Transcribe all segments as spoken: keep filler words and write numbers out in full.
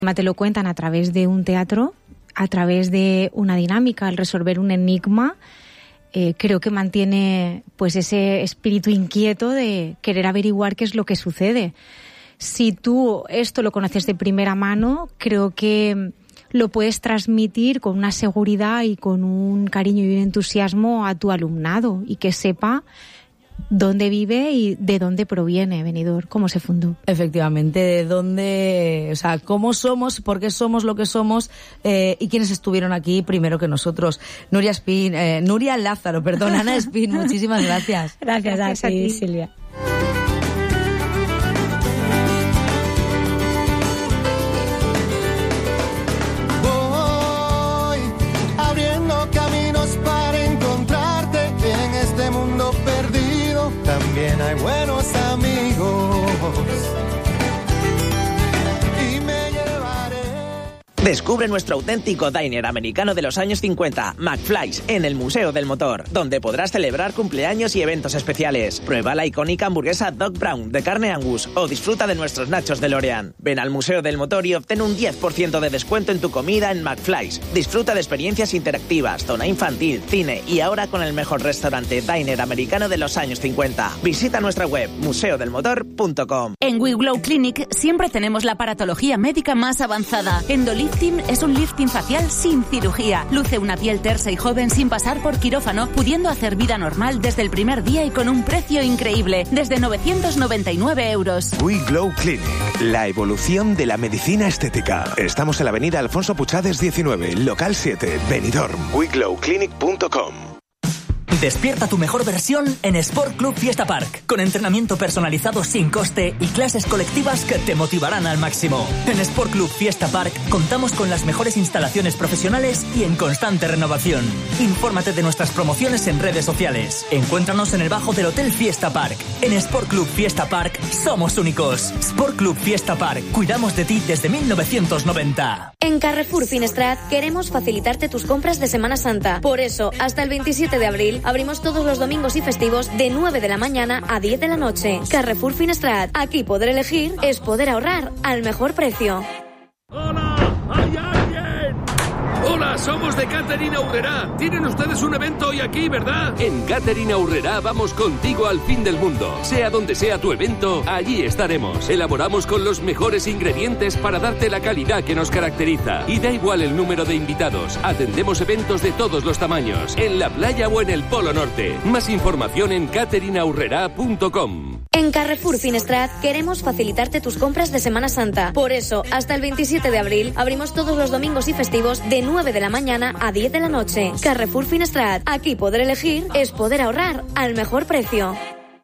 Te lo cuentan a través de un teatro, a través de una dinámica, al resolver un enigma. Eh, creo que mantiene pues ese espíritu inquieto de querer averiguar qué es lo que sucede. Si tú esto lo conoces de primera mano, creo que lo puedes transmitir con una seguridad y con un cariño y un entusiasmo a tu alumnado, y que sepa dónde vive y de dónde proviene Benidorm, cómo se fundó. Efectivamente, de dónde, o sea, cómo somos, por qué somos lo que somos, eh, y quiénes estuvieron aquí primero que nosotros. Nuria Espín, eh, Nuria Lázaro, perdón, Ana Espín, muchísimas gracias. Gracias, gracias a ti, Silvia. Voy abriendo caminos para encontrarte en este mundo perdido. También hay buenos amigos y me llevaré. Descubre nuestro auténtico diner americano de los años cincuenta, McFly's, en el Museo del Motor, donde podrás celebrar cumpleaños y eventos especiales. Prueba la icónica hamburguesa Doc Brown de carne Angus o disfruta de nuestros nachos de DeLorean. Ven al Museo del Motor y obtén un diez por ciento de descuento en tu comida en McFly's. Disfruta de experiencias interactivas, zona infantil, cine y ahora con el mejor restaurante diner americano de los años cincuenta. Visita nuestra web museo del motor punto com. En We Glow Clinic siempre tenemos la aparatología médica más avanzada. Endolifting es un lifting facial sin cirugía. Luce una piel tersa y joven sin pasar por quirófano, pudiendo hacer vida normal desde el primer día y con un precio increíble, desde novecientos noventa y nueve euros. We Glow Clinic, la evolución de la medicina estética. Estamos en la avenida Alfonso Puchades diecinueve, local siete, Benidorm. we glow clinic punto com. Despierta tu mejor versión en Sport Club Fiesta Park, con entrenamiento personalizado sin coste y clases colectivas que te motivarán al máximo. En Sport Club Fiesta Park contamos con las mejores instalaciones profesionales y en constante renovación. Infórmate de nuestras promociones en redes sociales. Encuéntranos en el bajo del Hotel Fiesta Park. En Sport Club Fiesta Park somos únicos. Sport Club Fiesta Park, cuidamos de ti desde mil novecientos noventa. En Carrefour Finestrat queremos facilitarte tus compras de Semana Santa. Por eso, hasta el veintisiete de abril abrimos todos los domingos y festivos de nueve de la mañana a diez de la noche. Carrefour Finestrat. Aquí poder elegir es poder ahorrar al mejor precio. ¡Hola! ¡Hay alguien! ¡Hola! Somos de Catering Aurrerá. Tienen ustedes un evento hoy aquí, ¿verdad? En Catering Aurrerá vamos contigo al fin del mundo. Sea donde sea tu evento, allí estaremos. Elaboramos con los mejores ingredientes para darte la calidad que nos caracteriza. Y da igual el número de invitados. Atendemos eventos de todos los tamaños, en la playa o en el Polo Norte. Más información en catering aurrerá punto com. En Carrefour Finestrat queremos facilitarte tus compras de Semana Santa. Por eso, hasta el veintisiete de abril abrimos todos los domingos y festivos de nueve de la mañana a diez de la noche. Carrefour Finestrat. Aquí poder elegir es poder ahorrar al mejor precio.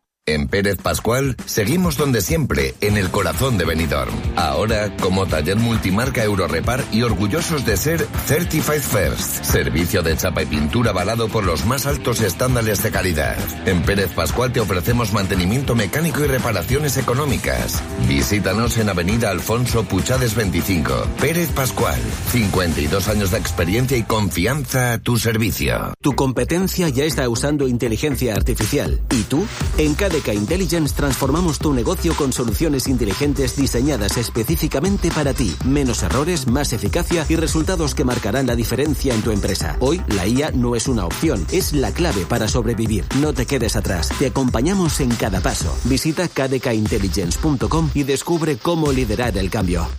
En Pérez Pascual seguimos donde siempre, en el corazón de Benidorm. Ahora como taller multimarca Eurorepar y orgullosos de ser Certified First, servicio de chapa y pintura avalado por los más altos estándares de calidad. En Pérez Pascual te ofrecemos mantenimiento mecánico y reparaciones económicas. Visítanos en Avenida Alfonso Puchades veinticinco. Pérez Pascual, cincuenta y dos años de experiencia y confianza a tu servicio. Tu competencia ya está usando inteligencia artificial. ¿Y tú? En K D K Intelligence transformamos tu negocio con soluciones inteligentes diseñadas específicamente para ti. Menos errores, más eficacia y resultados que marcarán la diferencia en tu empresa. Hoy, la I A no es una opción, es la clave para sobrevivir. No te quedes atrás, te acompañamos en cada paso. Visita k d k intelligence punto com y descubre cómo liderar el cambio.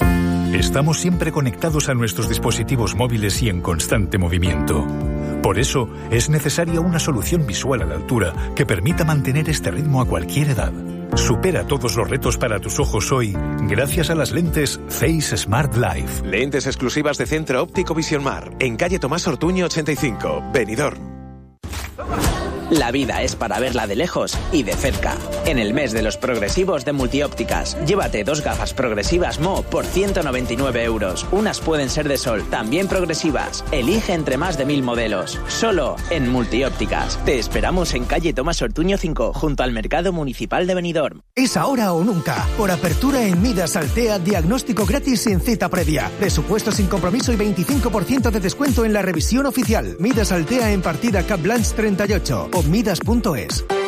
Estamos siempre conectados a nuestros dispositivos móviles y en constante movimiento. Por eso, es necesaria una solución visual a la altura que permita mantener este ritmo a cualquier edad. Supera todos los retos para tus ojos hoy gracias a las lentes Face Smart Life. Lentes exclusivas de Centro Óptico Vision Mar, en calle Tomás Ortuño ochenta y cinco, Benidorm. La vida es para verla de lejos y de cerca. En el mes de los progresivos de Multiópticas, llévate dos gafas progresivas M O por ciento noventa y nueve euros. Unas pueden ser de sol, también progresivas. Elige entre más de mil modelos. Solo en Multiópticas. Te esperamos en calle Tomás Ortuño cinco, junto al Mercado Municipal de Benidorm. Es ahora o nunca. Por apertura en Midas Altea, diagnóstico gratis sin cita previa. Presupuesto sin compromiso y veinticinco por ciento de descuento en la revisión oficial. Midas Altea en partida Cap Blanche treinta y ocho o midas punto es.